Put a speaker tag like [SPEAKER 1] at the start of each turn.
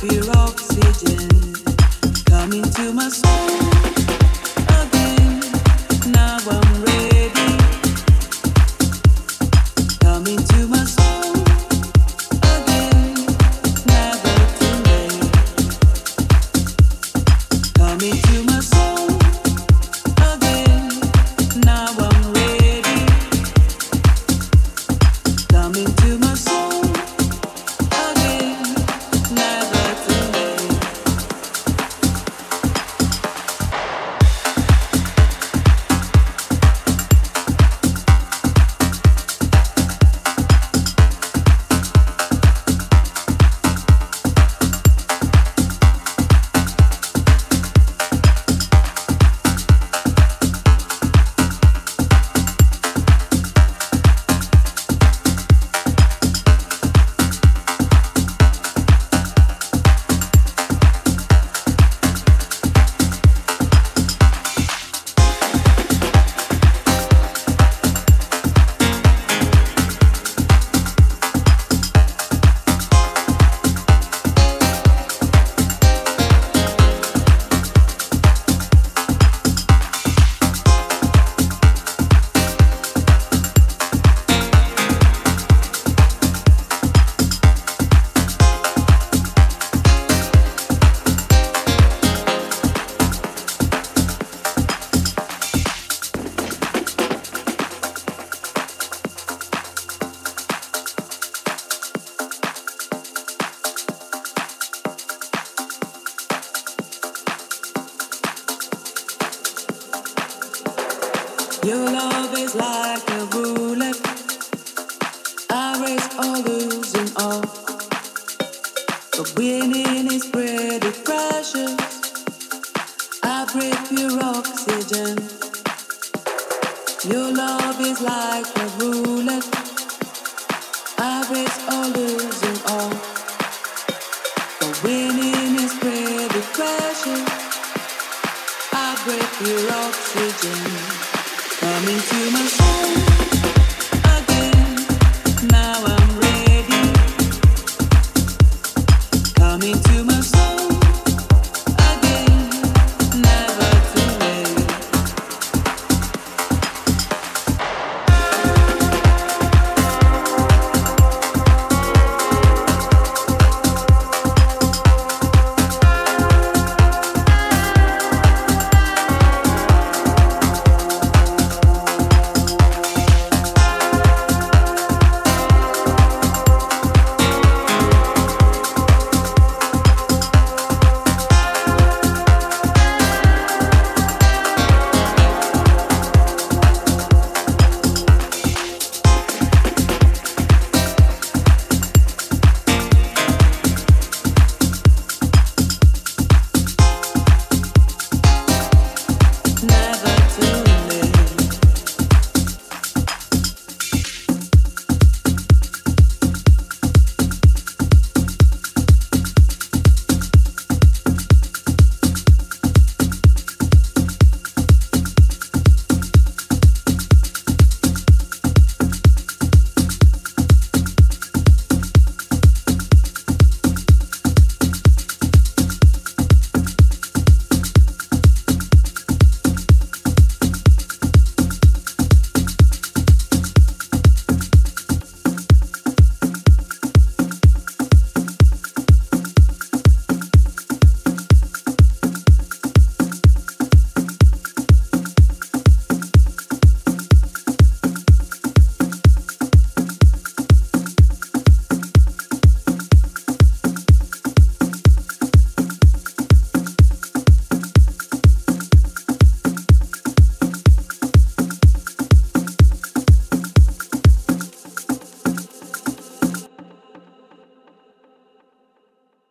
[SPEAKER 1] pure oxygen. Come into my soul again. Now I'm ready. Come into my soul again. Never too late. Come into my soul again. Now I'm ready. Come into my soul again. Never too late. Your love is like a roulette. I race or losing all. But winning is pretty precious. I breathe pure oxygen. Your love is like a roulette. I race or losing all. But winning is pretty precious. I breathe pure oxygen. Come into my soul again. Now I'm ready. Come into